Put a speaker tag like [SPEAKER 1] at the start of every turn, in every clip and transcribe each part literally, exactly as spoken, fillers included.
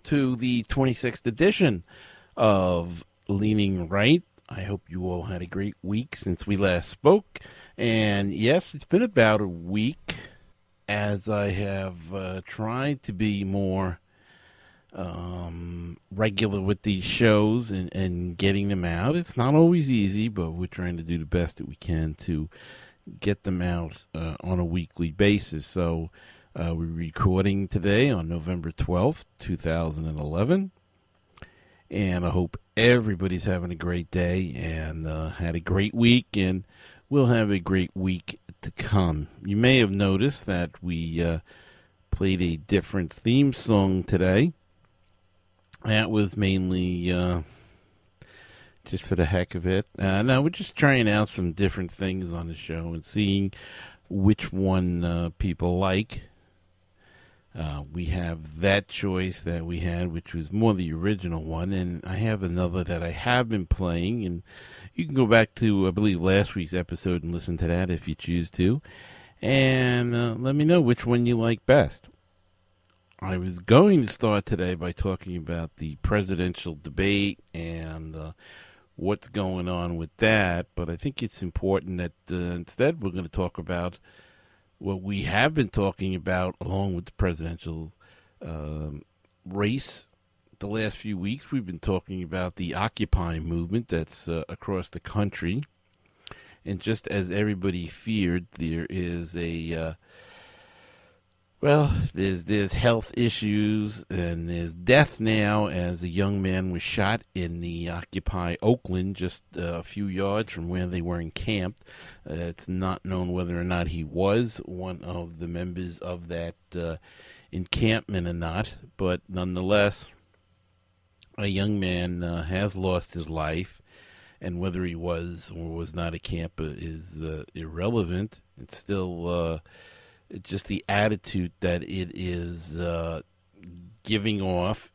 [SPEAKER 1] to the twenty-sixth edition of Leaning Right. I hope you all had a great week since we last spoke. And yes, it's been about a week as I have uh, tried to be more um, regular with these shows and, and getting them out. It's not always easy, but we're trying to do the best that we can to get them out uh, on a weekly basis. So uh, we're recording today on November twelfth, two thousand eleven. And I hope everybody's having a great day and uh, had a great week, and we'll have a great week to come. You may have noticed that we uh, played a different theme song today. That was mainly uh, just for the heck of it. Uh, no, we're just trying out some different things on the show and seeing which one uh, people like. Uh, we have that choice that we had, which was more the original one, and I have another that I have been playing, and you can go back to, I believe, last week's episode and listen to that if you choose to, and uh, let me know which one you like best. I was going to start today by talking about the presidential debate and uh, what's going on with that, but I think it's important that uh, instead we're going to talk about what we have been talking about along with the presidential um, race. The last few weeks we've been talking about the Occupy movement that's uh, across the country. And just as everybody feared, there is a, uh, well, there's, there's health issues and there's death now as a young man was shot in the Occupy Oakland, just uh, a few yards from where they were encamped. Uh, it's not known whether or not he was one of the members of that uh, encampment or not, but nonetheless, a young man uh, has lost his life, and whether he was or was not a camper is uh, irrelevant. It's still uh, just the attitude that it is uh, giving off.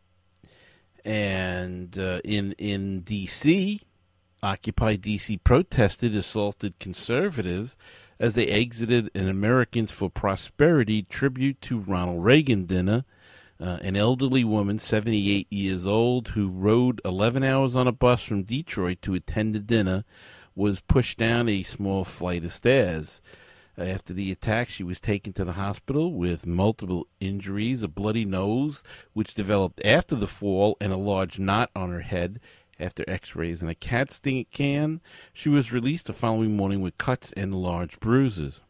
[SPEAKER 1] And uh, in in D C, Occupy D C protested assaulted conservatives as they exited an Americans for Prosperity tribute to Ronald Reagan dinner. Uh, an elderly woman, seventy-eight years old, who rode eleven hours on a bus from Detroit to attend the dinner, was pushed down a small flight of stairs. After the attack, she was taken to the hospital with multiple injuries, a bloody nose, which developed after the fall, and a large knot on her head. After x-rays and a CAT scan, she was released the following morning with cuts and large bruises.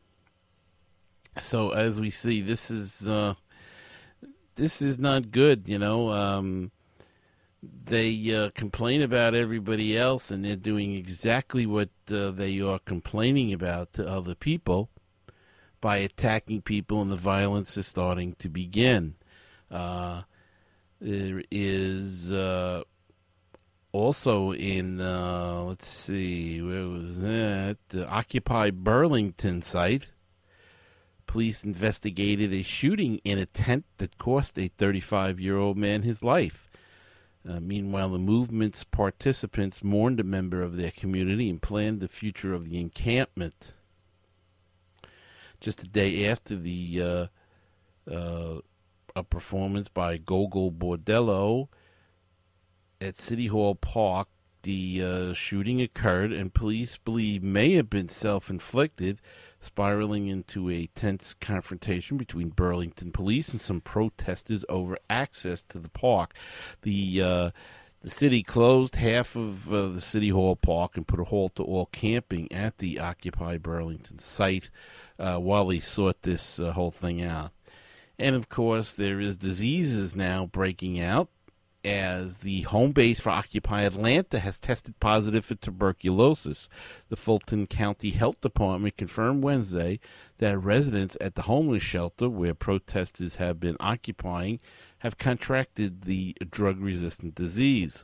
[SPEAKER 1] So, as we see, this is uh, this is not good, you know. Um, they uh, complain about everybody else, and they're doing exactly what uh, they are complaining about to other people by attacking people, and the violence is starting to begin. Uh, there is uh, also in, uh, let's see, where was that? The Occupy Burlington site. Police investigated a shooting in a tent that cost a thirty-five-year-old man his life. Uh, meanwhile, the movement's participants mourned a member of their community and planned the future of the encampment. Just a day after the uh, uh, a performance by Gogol Bordello at City Hall Park, the uh, shooting occurred, and police believe may have been self-inflicted, spiraling into a tense confrontation between Burlington police and some protesters over access to the park. The uh, the city closed half of uh, the City Hall Park and put a halt to all camping at the Occupy Burlington site uh, while they sought this uh, whole thing out. And, of course, there is diseases now breaking out, as the home base for Occupy Atlanta has tested positive for tuberculosis. The Fulton County Health Department confirmed Wednesday that residents at the homeless shelter where protesters have been occupying have contracted the drug-resistant disease.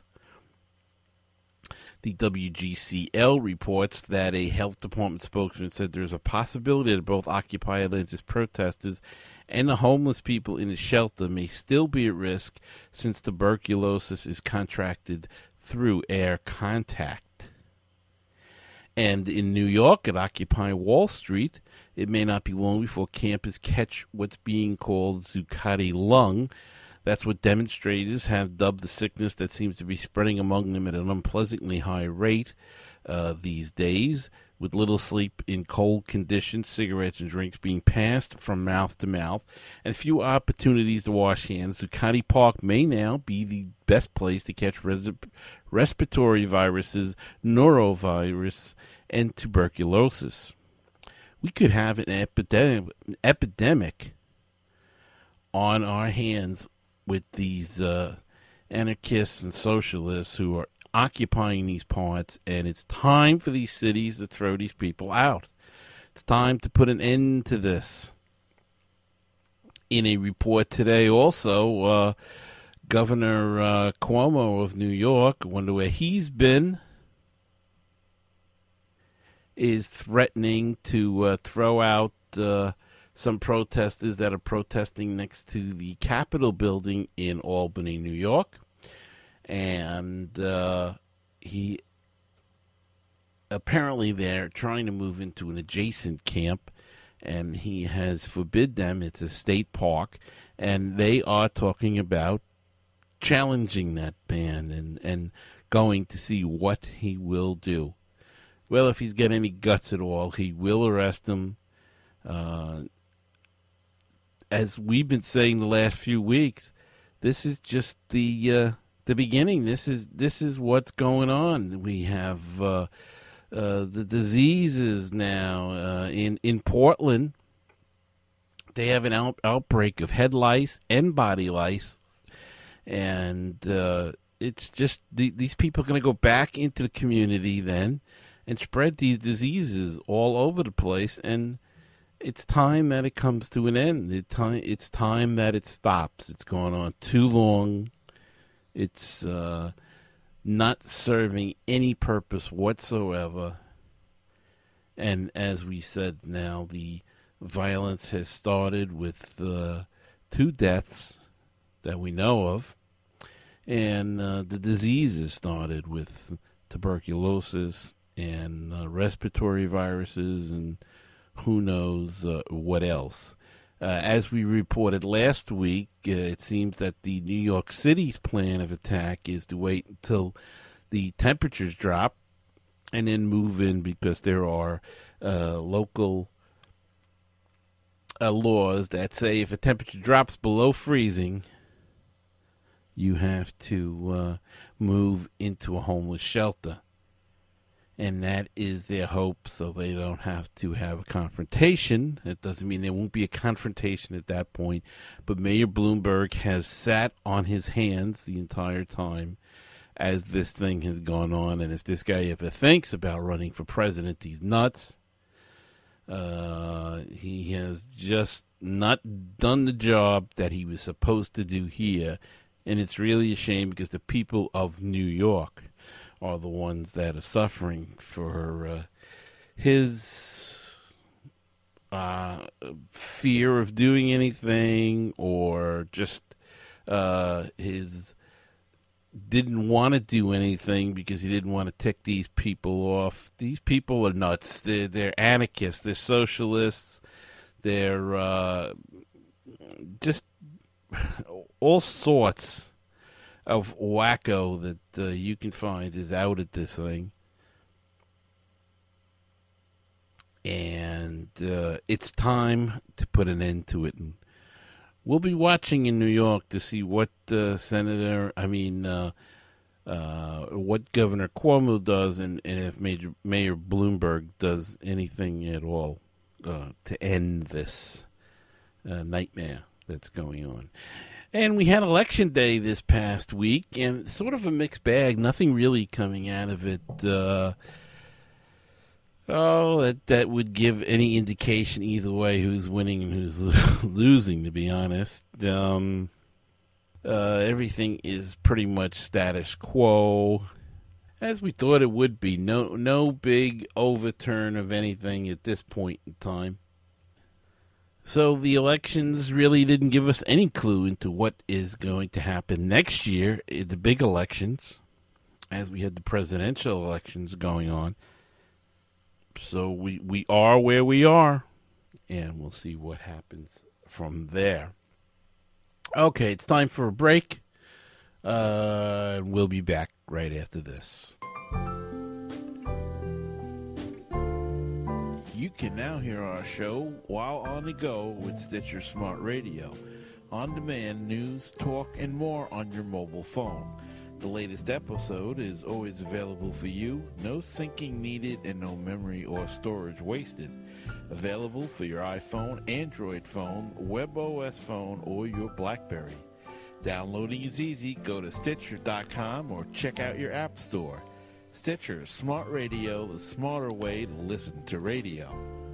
[SPEAKER 1] The W G C L reports that a health department spokesman said there is a possibility that both Occupy Atlanta's protesters and the homeless people in the shelter may still be at risk since tuberculosis is contracted through air contact. And in New York at Occupy Wall Street, it may not be long before campers catch what's being called Zuccotti lung. That's what demonstrators have dubbed the sickness that seems to be spreading among them at an unpleasantly high rate uh, these days, with little sleep in cold conditions, cigarettes and drinks being passed from mouth to mouth, and few opportunities to wash hands. Zuccotti Park may now be the best place to catch res- respiratory viruses, norovirus, and tuberculosis. We could have an epidemic, epidemic on our hands with these uh, anarchists and socialists who are occupying these parts, and it's time for these cities to throw these people out. It's time to put an end to this. In a report today also, uh, Governor uh, Cuomo of New York, I wonder where he's been, is threatening to uh, throw out uh, some protesters that are protesting next to the Capitol building in Albany, New York. And uh, he apparently they're trying to move into an adjacent camp, and he has forbid them. It's a state park, and they are talking about challenging that ban and, and going to see what he will do. Well, if he's got any guts at all, he will arrest them. Uh, as we've been saying the last few weeks, this is just the uh, the beginning. This is this is what's going on. We have uh, uh, the diseases now uh, in in Portland. They have an out, outbreak of head lice and body lice, and uh, it's just the, these people are going to go back into the community then and spread these diseases all over the place. And it's time that it comes to an end. It time, it's time that it stops. It's gone on too long. It's uh, not serving any purpose whatsoever. And as we said now, the violence has started with uh, two deaths that we know of. And uh, the disease has started with tuberculosis and uh, respiratory viruses and who knows uh, what else. Uh, as we reported last week, uh, it seems that the New York City's plan of attack is to wait until the temperatures drop and then move in, because there are uh, local uh, laws that say if a temperature drops below freezing, you have to uh, move into a homeless shelter. And that is their hope, so they don't have to have a confrontation. That doesn't mean there won't be a confrontation at that point. But Mayor Bloomberg has sat on his hands the entire time as this thing has gone on. And if this guy ever thinks about running for president, he's nuts. Uh, he has just not done the job that he was supposed to do here. And it's really a shame, because the people of New York are the ones that are suffering for uh, his uh, fear of doing anything, or just uh, his didn't want to do anything because he didn't want to tick these people off. These people are nuts. They're, they're anarchists. They're socialists. They're uh, just all sorts of wacko that uh, you can find is out at this thing. And uh, it's time to put an end to it. And we'll be watching in New York to see what uh, Senator, I mean, uh, uh, what Governor Cuomo does, and, and if Major, Mayor Bloomberg does anything at all uh, to end this uh, nightmare that's going on. And we had election day this past week, and sort of a mixed bag. Nothing really coming out of it. Uh, oh, that that would give any indication either way who's winning and who's losing, to be honest. Um, uh, everything is pretty much status quo, as we thought it would be. No, no big overturn of anything at this point in time. So the elections really didn't give us any clue into what is going to happen next year, the big elections, as we had the presidential elections going on. So we, we are where we are, and we'll see what happens from there. Okay, it's time for a break. Uh, we'll be back right after this. You can now hear our show while on the go with Stitcher Smart Radio. On-demand news, talk, and more on your mobile phone. The latest episode is always available for you. No syncing needed and no memory or storage wasted. Available for your iPhone, Android phone, WebOS phone, or your BlackBerry. Downloading is easy. Go to Stitcher dot com or check out your app store. Stitcher Smart Radio, the smarter way to listen to radio.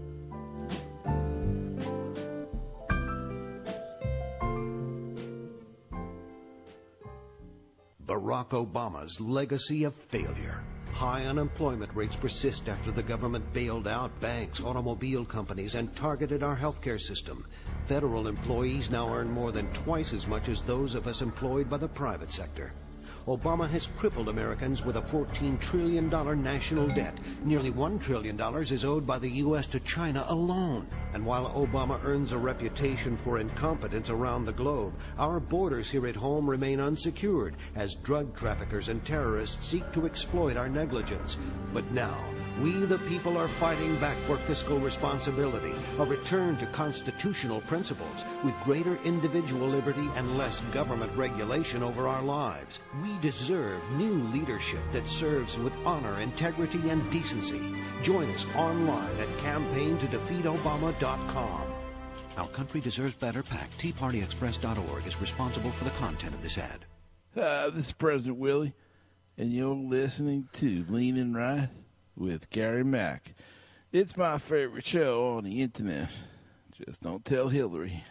[SPEAKER 2] Barack Obama's legacy of failure. High unemployment rates persist after the government bailed out banks, automobile companies, and targeted our healthcare system. Federal employees now earn more than twice as much as those of us employed by the private sector. Obama has crippled Americans with a fourteen trillion dollars national debt. Nearly one trillion dollars is owed by the U S to China alone. And while Obama earns a reputation for incompetence around the globe, our borders here at home remain unsecured as drug traffickers and terrorists seek to exploit our negligence. But now, we the people are fighting back for fiscal responsibility, a return to constitutional principles with greater individual liberty and less government regulation over our lives. We deserve new leadership that serves with honor, integrity, and decency. Join us online at campaign to defeat obama dot com. Our country deserves better. PAC. Tea Party Express dot org is responsible for the content of this ad.
[SPEAKER 1] Uh, this is President Willie, and you're listening to Leaning Right with Gary Mack. It's my favorite show on the internet. Just don't tell Hillary.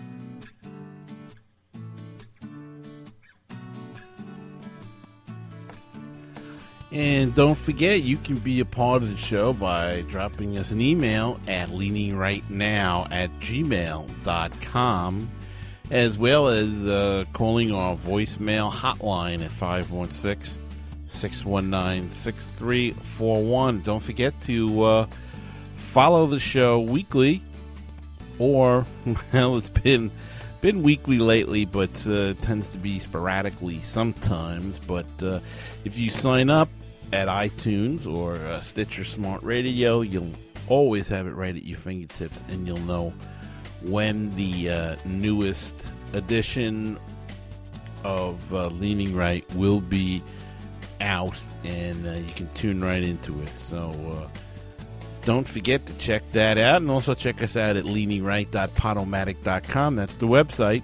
[SPEAKER 1] And don't forget, you can be a part of the show by dropping us an email at leaningrightnow at gmail dot com, as well as uh, calling our voicemail hotline at five one six, six one nine, six three four one. Don't forget to uh, follow the show weekly, or, well, it's been been weekly lately, but uh, tends to be sporadically sometimes. But uh, if you sign up at iTunes or uh, Stitcher Smart Radio, you'll always have it right at your fingertips, and you'll know when the uh, newest edition of uh, Leaning Right will be out, and uh, you can tune right into it. So uh, don't forget to check that out, and also check us out at leaning right dot podomatic dot com. That's the website.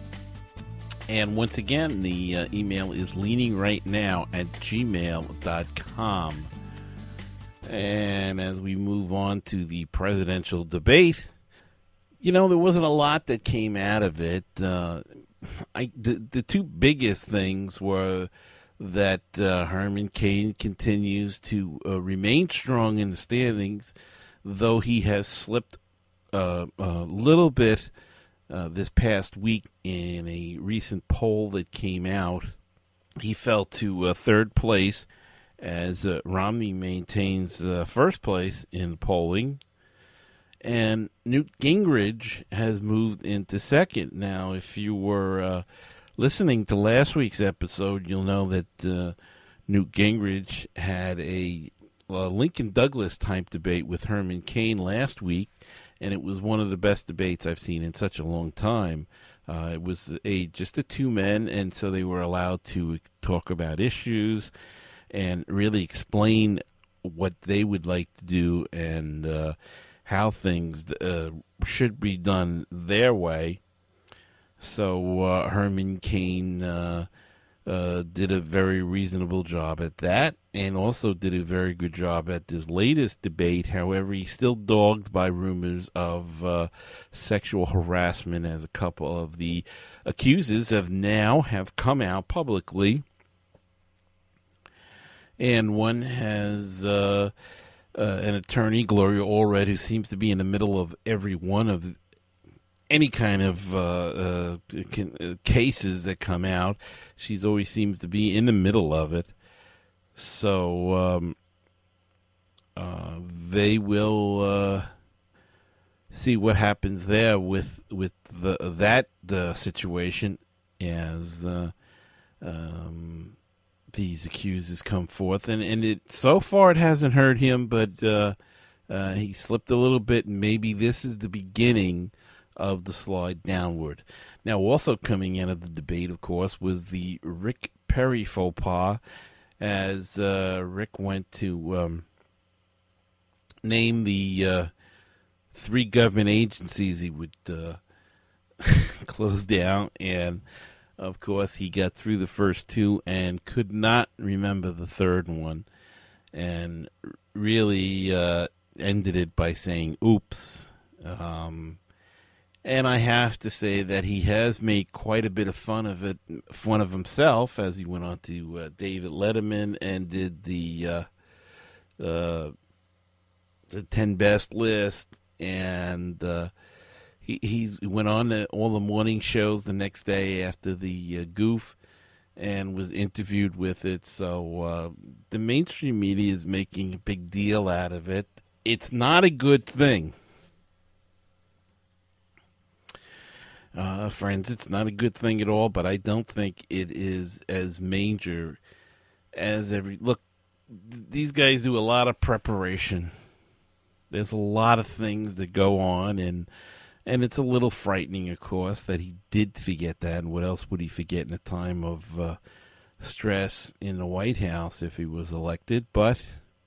[SPEAKER 1] And once again, the uh, email is leaningrightnow at gmail dot com. And as we move on to the presidential debate, you know, there wasn't a lot that came out of it. Uh, I, the, the two biggest things were that uh, Herman Cain continues to uh, remain strong in the standings, though he has slipped uh, a little bit Uh, this past week in a recent poll that came out. He fell to uh, third place as uh, Romney maintains uh, first place in polling. And Newt Gingrich has moved into second. Now, if you were uh, listening to last week's episode, you'll know that uh, Newt Gingrich had a, a Lincoln Douglas type debate with Herman Cain last week, and it was one of the best debates I've seen in such a long time. Uh, it was a just the two men, and so they were allowed to talk about issues and really explain what they would like to do and uh, how things uh, should be done their way. So uh, Herman Cain uh, uh, did a very reasonable job at that, and also did a very good job at this latest debate. However, he's still dogged by rumors of uh, sexual harassment, as a couple of the accusers have now have come out publicly. And one has uh, uh, an attorney, Gloria Allred, who seems to be in the middle of every one of any kind of uh, uh, cases that come out. She's always seems to be in the middle of it. So um, uh, they will uh, see what happens there with with the that uh, situation as uh, um, these accusers come forth, and and it so far it hasn't hurt him, but uh, uh, he slipped a little bit, and maybe this is the beginning of the slide downward. Now, also coming out of the debate, of course, was the Rick Perry faux pas, as uh, Rick went to um, name the uh, three government agencies he would uh, close down, and of course he got through the first two and could not remember the third one, and really uh, ended it by saying, oops. Um, and I have to say that he has made quite a bit of fun of it, fun of himself, as he went on to uh, David Letterman and did the uh, uh, the ten best list, and uh, he he went on to all the morning shows the next day after the uh, goof, and was interviewed with it. So uh, the mainstream media is making a big deal out of it. It's not a good thing. Uh, friends, it's not a good thing at all, but I don't think it is as major as every... Look, th- these guys do a lot of preparation. There's a lot of things that go on, and and it's a little frightening, of course, that he did forget that, and what else would he forget in a time of uh, stress in the White House if he was elected? But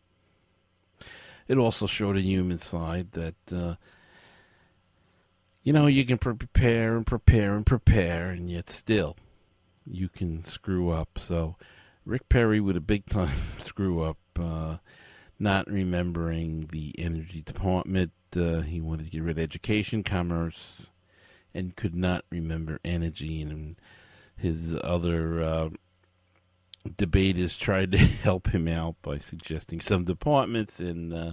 [SPEAKER 1] it also showed a human side that... Uh, You know, you can prepare and prepare and prepare, and yet still you can screw up. So Rick Perry with a big-time screw up, uh, not remembering the Energy Department. Uh, he wanted to get rid of education, commerce, and could not remember energy. And his other uh, debaters tried to help him out by suggesting some departments, and uh,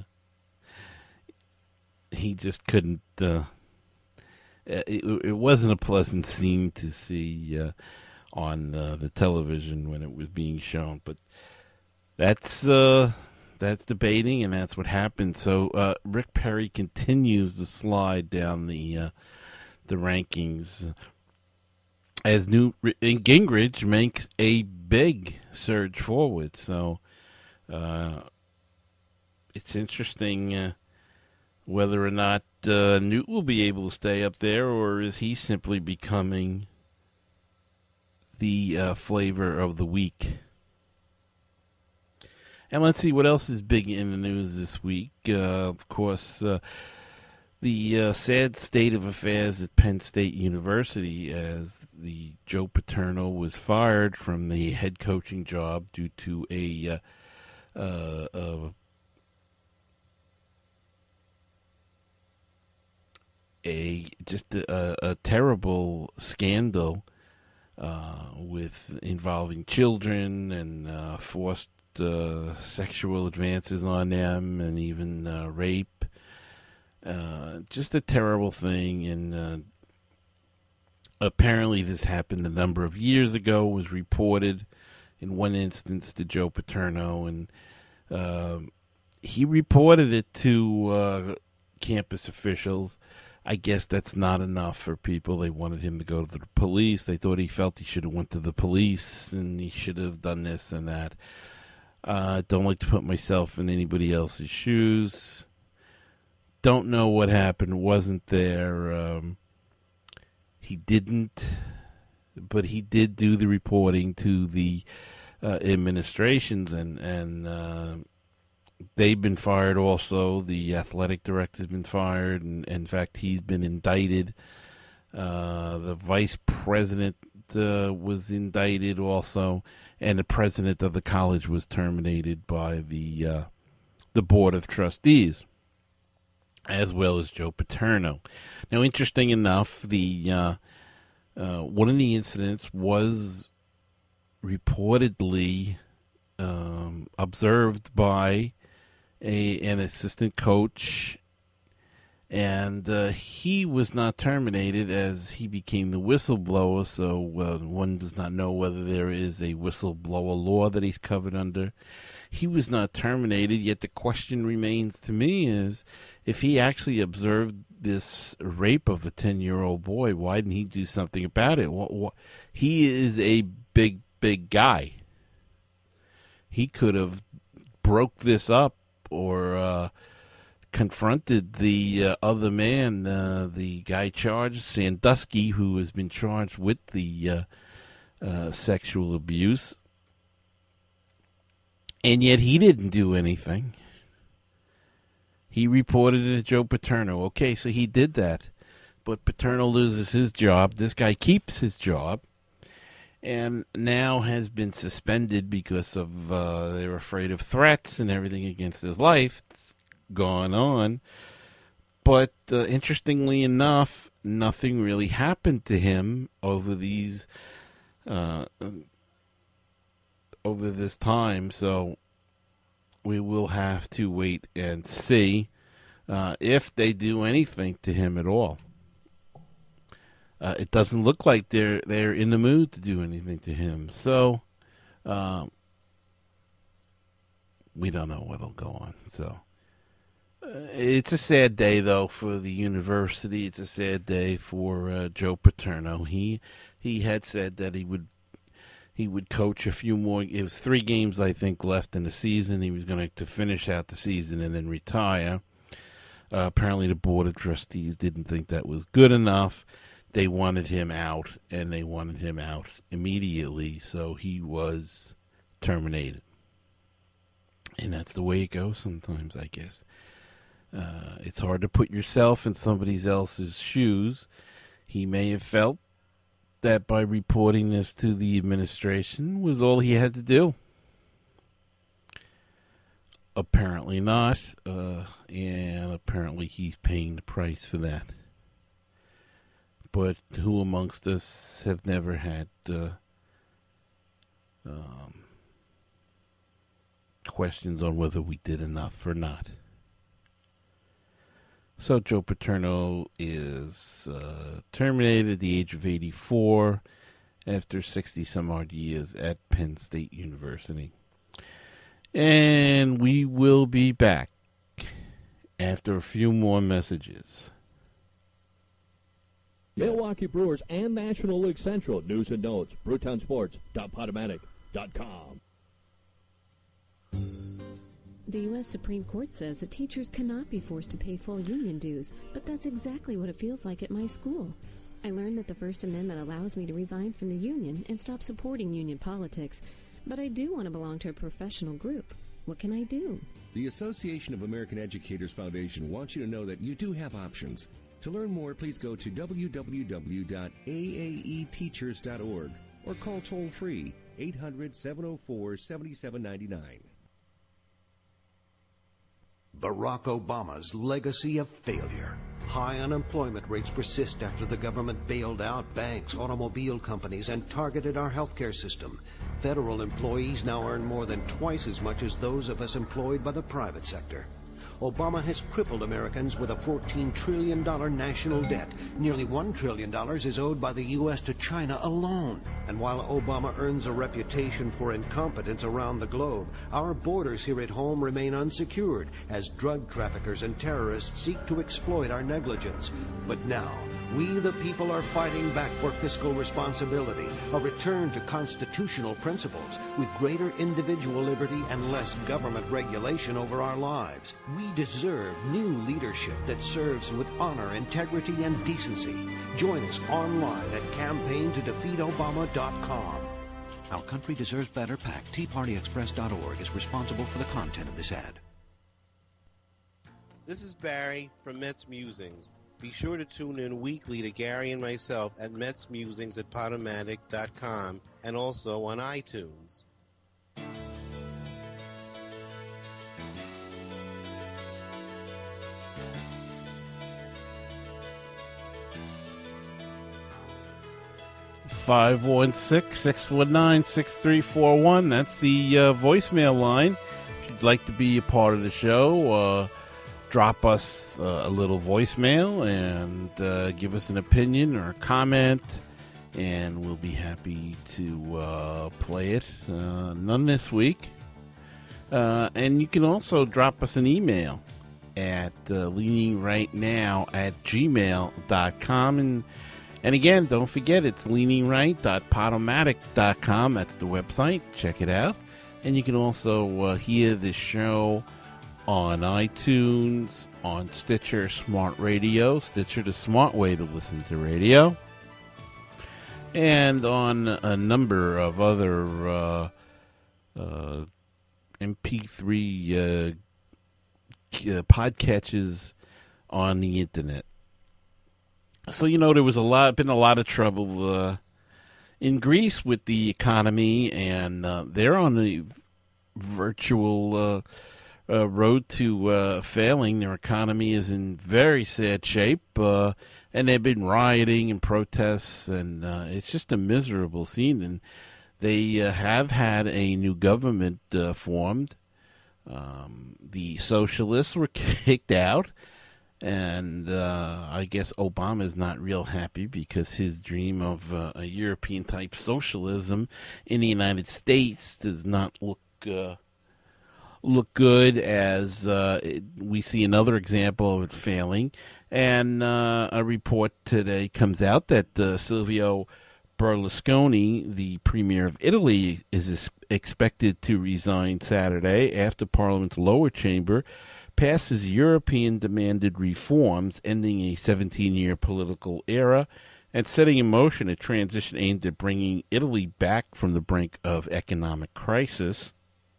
[SPEAKER 1] he just couldn't... Uh, It, it wasn't a pleasant scene to see uh, on uh, the television when it was being shown, but that's uh, that's debating, and that's what happened. So uh, Rick Perry continues to slide down the uh, the rankings as Newt Gingrich makes a big surge forward. So uh, it's interesting. Uh, Whether or not uh, Newt will be able to stay up there, or is he simply becoming the uh, flavor of the week? And let's see what else is big in the news this week. Uh, of course, uh, the uh, sad state of affairs at Penn State University, as the Joe Paterno was fired from the head coaching job due to a uh, uh, uh, A just a, a terrible scandal uh, with involving children and uh, forced uh, sexual advances on them, and even uh, rape. Uh, just a terrible thing, and uh, apparently this happened a number of years ago. Was reported in one instance to Joe Paterno, and uh, he reported it to uh, campus officials. I guess that's not enough for people. They wanted him to go to the police. They thought he felt he should have went to the police, and he should have done this and that. I uh, don't like to put myself in anybody else's shoes. Don't know what happened. Wasn't there. Um, he didn't, but he did do the reporting to the uh, administrations, and, and uh, they've been fired also. The athletic director's been fired, and, and in fact, he's been indicted. Uh, the vice president uh, was indicted also, and the president of the college was terminated by the uh, the board of trustees, as well as Joe Paterno. Now, interesting enough, the uh, uh, one of the incidents was reportedly um, observed by A, an assistant coach, and uh, he was not terminated as he became the whistleblower, so uh, one does not know whether there is a whistleblower law that he's covered under. He was not terminated, yet the question remains to me is, if he actually observed this rape of a ten-year-old boy. Why didn't he do something about it? What, what, he is a big, big guy. He could have broke this up or uh, confronted the uh, other man, uh, the guy charged, Sandusky, who has been charged with the uh, uh, sexual abuse. And yet he didn't do anything. He reported it to Joe Paterno. Okay, so he did that. But Paterno loses his job. This guy keeps his job. And now has been suspended because of uh, they're afraid of threats and everything against his life. It's gone on. But uh, interestingly enough, nothing really happened to him over these uh, over this time. So we will have to wait and see uh, if they do anything to him at all. Uh, it doesn't look like they're they're in the mood to do anything to him. So um, we don't know what'll go on. So uh, it's a sad day, though, for the university. It's a sad day for uh, Joe Paterno. He he had said that he would he would coach a few more. It was three games, I think, left in the season. He was going to finish out the season and then retire. Uh, apparently, the board of trustees didn't think that was good enough. They wanted him out, and they wanted him out immediately, so he was terminated. And that's the way it goes sometimes, I guess. Uh, it's hard to put yourself in somebody else's shoes. He may have felt that by reporting this to the administration was all he had to do. Apparently not, uh, and apparently he's paying the price for that. But who amongst us have never had uh, um, questions on whether we did enough or not? So Joe Paterno is uh, terminated at the age of eighty-four after sixty-some-odd years at Penn State University. And we will be back after a few more messages.
[SPEAKER 3] Milwaukee Brewers and National League Central news and notes. Brewtown Sports dot podomatic dot com.
[SPEAKER 4] The U S Supreme Court says that teachers cannot be forced to pay full union dues, but that's exactly what it feels like at my school. I learned that the First Amendment allows me to resign from the union and stop supporting union politics, but I do want to belong to a professional group. What can I do?
[SPEAKER 5] The Association of American Educators Foundation wants you to know that you do have options. To learn more, please go to w w w dot a a e teachers dot org or call toll-free eight hundred, seven oh four, seven seven nine nine.
[SPEAKER 2] Barack Obama's legacy of failure. High unemployment rates persist after the government bailed out banks, automobile companies, and targeted our healthcare system. Federal employees now earn more than twice as much as those of us employed by the private sector. Obama has crippled Americans with a fourteen trillion dollars national debt. Nearly one trillion dollars is owed by the U S to China alone. And while Obama earns a reputation for incompetence around the globe, our borders here at home remain unsecured as drug traffickers and terrorists seek to exploit our negligence. But now, we the people are fighting back for fiscal responsibility, a return to constitutional principles with greater individual liberty and less government regulation over our lives. We deserve new leadership that serves with honor, integrity, and decency. Join us online at campaign to defeat obama dot com. Our country deserves better. PAC, tea party express dot org is responsible for the content of this ad.
[SPEAKER 6] This is Barry from Mets Musings. Be sure to tune in weekly to Gary and myself at Mets Musings at podomatic dot com and also on iTunes.
[SPEAKER 1] five one six, six one nine, six three four one. That's the uh, voicemail line. If you'd like to be a part of the show, uh, drop us uh, a little voicemail and uh, give us an opinion or a comment, and we'll be happy to uh, play it. Uh, none this week. Uh, and you can also drop us an email at uh, leaningrightnow at gmail dot com. And, and again, don't forget, it's leaninright dot podomatic dot com. That's the website. Check it out. And you can also uh, hear this show on iTunes, on Stitcher Smart Radio. Stitcher, the smart way to listen to radio. And on a number of other uh, uh, M P three uh, uh, podcatches on the internet. So, you know, there was a lot, been a lot of trouble uh, in Greece with the economy, and uh, they're on a virtual uh, uh, road to uh, failing. Their economy is in very sad shape, uh, and they've been rioting and protests, and uh, it's just a miserable scene. And they uh, have had a new government uh, formed. Um, the socialists were kicked out. And uh, I guess Obama's not real happy because his dream of uh, a European-type socialism in the United States does not look uh, look good, as uh, it, we see another example of it failing. And uh, a report today comes out that uh, Silvio Berlusconi, the premier of Italy, is expected to resign Saturday after Parliament's lower chamber passes European-demanded reforms, ending a seventeen-year political era and setting in motion a transition aimed at bringing Italy back from the brink of economic crisis.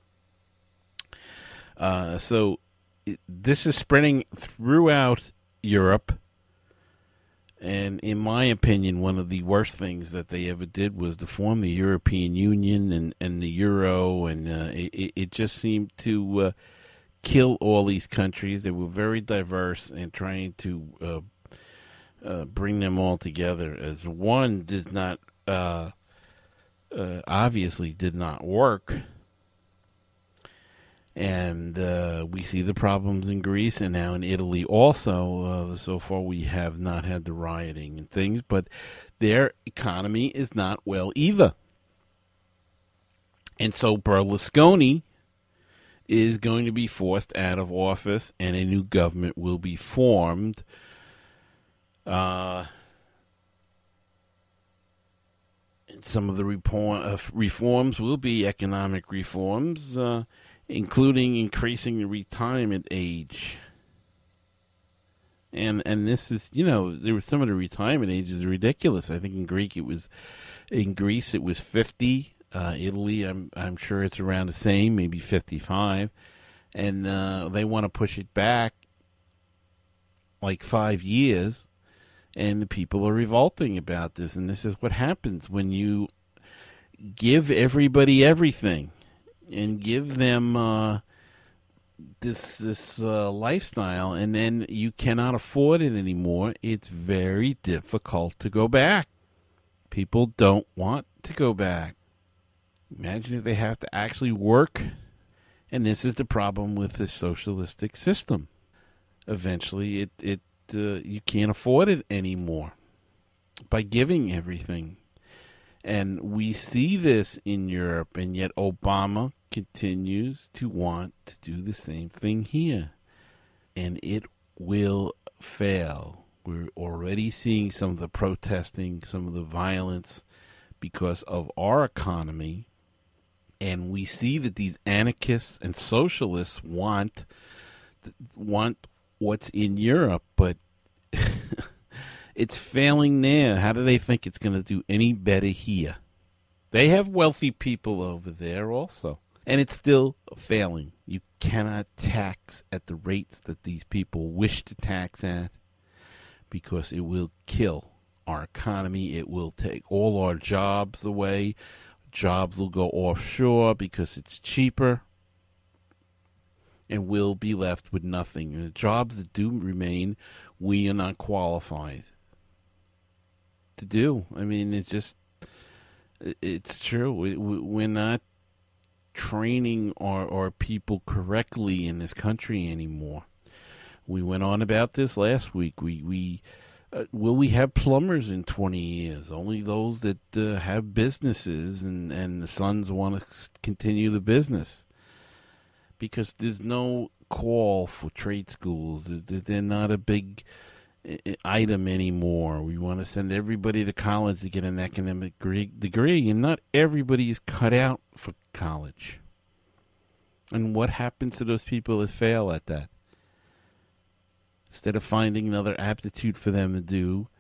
[SPEAKER 1] Uh, so it, this is spreading throughout Europe, and in my opinion, one of the worst things that they ever did was to form the European Union and, and the Euro, and uh, it, it just seemed to Uh, kill all these countries. They were very diverse, and trying to uh, uh, bring them all together as one did not, uh, uh, obviously did not work. And uh, we see the problems in Greece and now in Italy also. Uh, so far we have not had the rioting and things, but their economy is not well either. And so Berlusconi is going to be forced out of office, and a new government will be formed. Uh, and some of the reform, uh, reforms will be economic reforms, uh, including increasing the retirement age. And and this is, you know, there were some of the retirement ages are ridiculous. I think in Greek it was, in Greece it was fifty. Uh, Italy, I'm I'm sure it's around the same, maybe fifty-five, and uh, they want to push it back like five years, and the people are revolting about this. And this is what happens when you give everybody everything and give them uh, this this uh, lifestyle, and then you cannot afford it anymore. It's very difficult to go back. People don't want to go back. Imagine if they have to actually work. And this is the problem with the socialistic system. Eventually, it it uh, you can't afford it anymore by giving everything. And we see this in Europe, and yet Obama continues to want to do the same thing here. And it will fail. We're already seeing some of the protesting, some of the violence because of our economy. And we see that these anarchists and socialists want want what's in Europe, but it's failing there. How do they think it's going to do any better here? They have wealthy people over there also, and it's still failing. You cannot tax at the rates that these people wish to tax at, because it will kill our economy. It will take all our jobs away. Jobs will go offshore because it's cheaper, and we'll be left with nothing. And the jobs that do remain, we are not qualified to do. I mean, it's just, it's true. We, we're not training our, our people correctly in this country anymore. We went on about this last week. We, we, Uh, will we have plumbers in twenty years? Only those that uh, have businesses and, and the sons want to continue the business. Because there's no call for trade schools. They're not a big item anymore. We want to send everybody to college to get an academic degree, and not everybody is cut out for college. And what happens to those people that fail at that? Instead of finding another aptitude for them to do,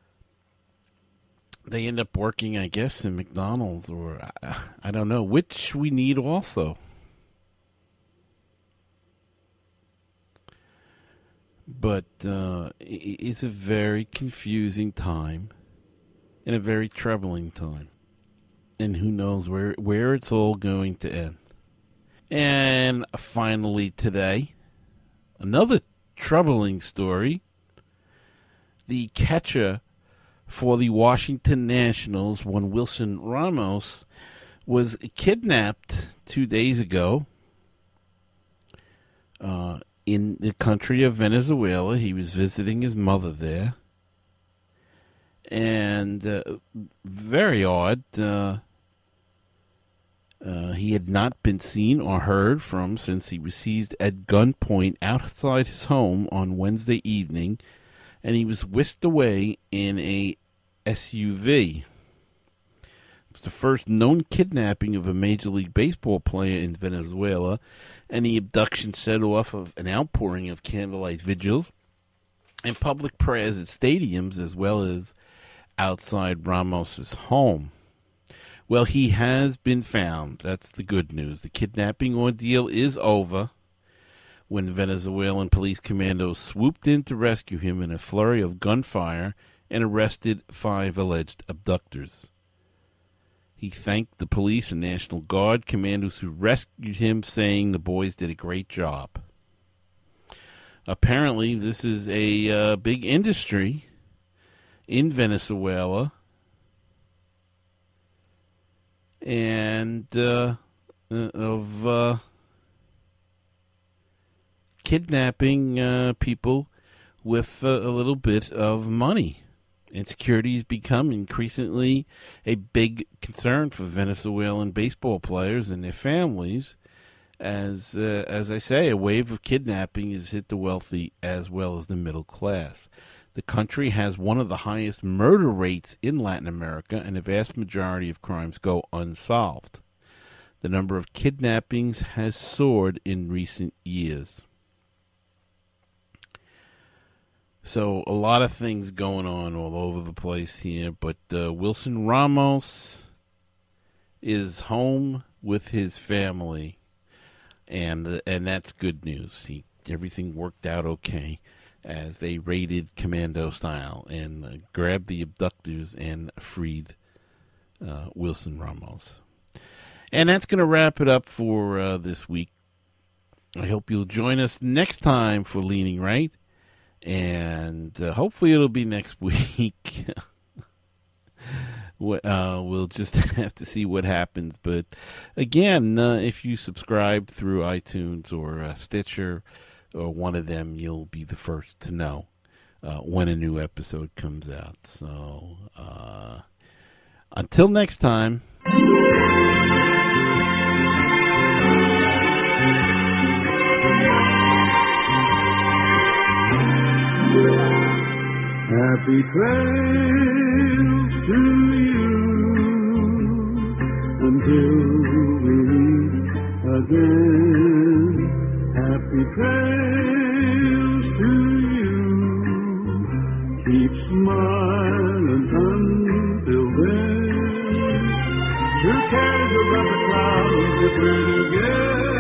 [SPEAKER 1] they end up working, I guess, in McDonald's or I, I don't know, which we need also. But uh, it's a very confusing time and a very troubling time. And who knows where, where it's all going to end. And finally today, another troubling story. The catcher for the Washington Nationals, one Wilson Ramos, was kidnapped two days ago uh, in the country of Venezuela. He was visiting his mother there. And uh, very odd, uh, uh, he had not been seen or heard from since he was seized at gunpoint outside his home on Wednesday evening, and he was whisked away in a S U V. It was the first known kidnapping of a Major League Baseball player in Venezuela, and the abduction set off of an outpouring of candlelight vigils and public prayers at stadiums as well as outside Ramos's home. Well, he has been found. That's the good news. The kidnapping ordeal is over when Venezuelan police commandos swooped in to rescue him in a flurry of gunfire and arrested five alleged abductors. He thanked the police and National Guard commandos who rescued him, saying the boys did a great job. Apparently, this is a uh, big industry in Venezuela, and uh, of uh, kidnapping uh, people with uh, a little bit of money. And security has become increasingly a big concern for Venezuelan baseball players and their families. As uh, as I say, a wave of kidnapping has hit the wealthy as well as the middle class. The country has one of the highest murder rates in Latin America, and a vast majority of crimes go unsolved. The number of kidnappings has soared in recent years. So a lot of things going on all over the place here, but uh, Wilson Ramos is home with his family, and uh, and that's good news. He, everything worked out okay as they raided commando style and uh, grabbed the abductors and freed uh, Wilson Ramos. And that's going to wrap it up for uh, this week. I hope you'll join us next time for Leaning Right. And uh, hopefully it'll be next week. uh, we'll just have to see what happens. But again, uh, if you subscribe through iTunes or uh, Stitcher or one of them, you'll be the first to know uh, when a new episode comes out. So uh, until next time.
[SPEAKER 7] Happy trails to you until we meet again. Happy trails to you. Keep smiling until then. Who cares about the clouds if we're together?